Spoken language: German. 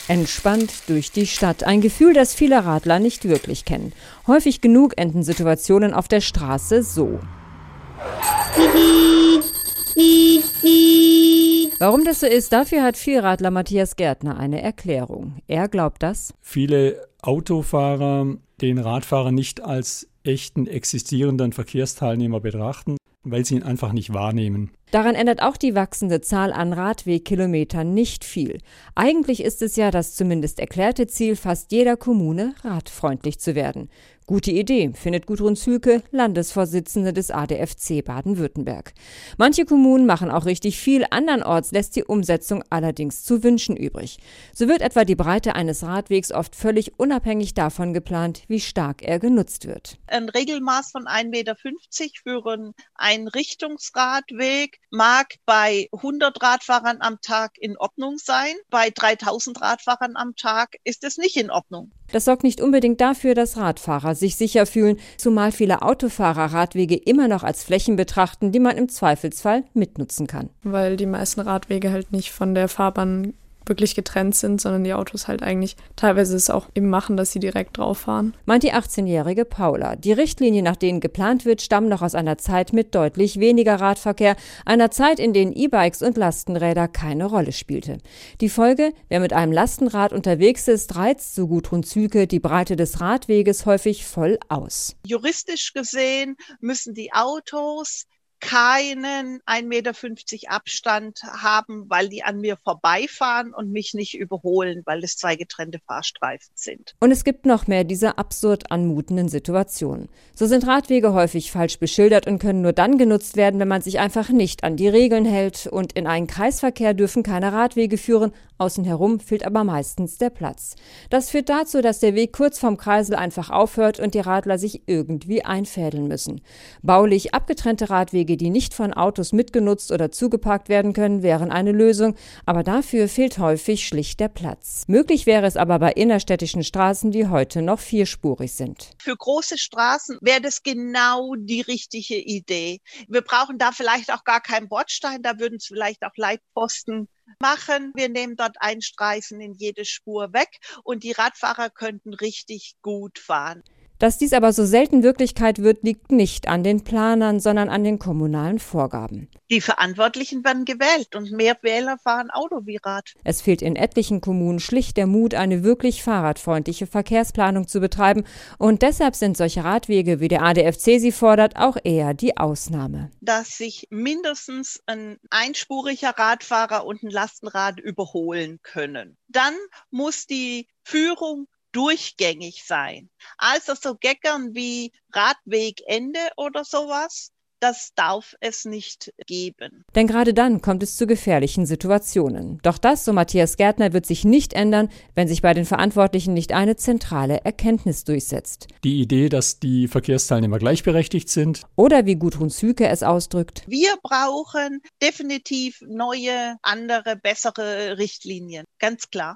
Entspannt durch die Stadt. Ein Gefühl, das viele Radler nicht wirklich kennen. Häufig genug enden Situationen auf der Straße so. Warum das so ist, dafür hat Vielradler Matthias Gärtner eine Erklärung. Er glaubt, dass viele Autofahrer den Radfahrer nicht als echten existierenden Verkehrsteilnehmer betrachten, weil sie ihn einfach nicht wahrnehmen. Daran ändert auch die wachsende Zahl an Radwegkilometern nicht viel. Eigentlich ist es ja das zumindest erklärte Ziel fast jeder Kommune, radfreundlich zu werden. Gute Idee, findet Gudrun Zühlke, Landesvorsitzende des ADFC Baden-Württemberg. Manche Kommunen machen auch richtig viel, andernorts lässt die Umsetzung allerdings zu wünschen übrig. So wird etwa die Breite eines Radwegs oft völlig unabhängig davon geplant, wie stark er genutzt wird. Ein Regelmaß von 1,50 Meter für einen Einrichtungsradweg mag bei 100 Radfahrern am Tag in Ordnung sein. Bei 3000 Radfahrern am Tag ist es nicht in Ordnung. Das sorgt nicht unbedingt dafür, dass Radfahrer sich sicher fühlen, zumal viele Autofahrer Radwege immer noch als Flächen betrachten, die man im Zweifelsfall mitnutzen kann. Weil die meisten Radwege halt nicht von der Fahrbahn wirklich getrennt sind, sondern die Autos halt eigentlich teilweise es auch eben machen, dass sie direkt drauf fahren. Meint die 18-jährige Paula. Die Richtlinien, nach denen geplant wird, stammen noch aus einer Zeit mit deutlich weniger Radverkehr, einer Zeit, in denen E-Bikes und Lastenräder keine Rolle spielte. Die Folge: Wer mit einem Lastenrad unterwegs ist, reizt, so Gudrun Zühlke, die Breite des Radweges häufig voll aus. Juristisch gesehen müssen die Autos keinen 1,50 Meter Abstand haben, weil die an mir vorbeifahren und mich nicht überholen, weil es 2 getrennte Fahrstreifen sind. Und es gibt noch mehr dieser absurd anmutenden Situationen. So sind Radwege häufig falsch beschildert und können nur dann genutzt werden, wenn man sich einfach nicht an die Regeln hält. Und in einen Kreisverkehr dürfen keine Radwege führen, außen herum fehlt aber meistens der Platz. Das führt dazu, dass der Weg kurz vorm Kreisel einfach aufhört und die Radler sich irgendwie einfädeln müssen. Baulich abgetrennte Radwege, die nicht von Autos mitgenutzt oder zugeparkt werden können, wären eine Lösung, aber dafür fehlt häufig schlicht der Platz. Möglich wäre es aber bei innerstädtischen Straßen, die heute noch vierspurig sind. Für große Straßen wäre das genau die richtige Idee. Wir brauchen da vielleicht auch gar keinen Bordstein, da würden es vielleicht auch Leitpfosten machen. Wir nehmen dort einen Streifen in jede Spur weg und die Radfahrer könnten richtig gut fahren. Dass dies aber so selten Wirklichkeit wird, liegt nicht an den Planern, sondern an den kommunalen Vorgaben. Die Verantwortlichen werden gewählt und mehr Wähler fahren Auto wie Rad. Es fehlt in etlichen Kommunen schlicht der Mut, eine wirklich fahrradfreundliche Verkehrsplanung zu betreiben. Und deshalb sind solche Radwege, wie der ADFC sie fordert, auch eher die Ausnahme. Dass sich mindestens ein einspuriger Radfahrer und ein Lastenrad überholen können. Dann muss die Führung durchgängig sein. Also so Geckern wie Radwegende oder sowas, das darf es nicht geben. Denn gerade dann kommt es zu gefährlichen Situationen. Doch das, so Matthias Gärtner, wird sich nicht ändern, wenn sich bei den Verantwortlichen nicht eine zentrale Erkenntnis durchsetzt. Die Idee, dass die Verkehrsteilnehmer gleichberechtigt sind. Oder wie Gudrun Zühlke es ausdrückt: Wir brauchen definitiv neue, andere, bessere Richtlinien. Ganz klar.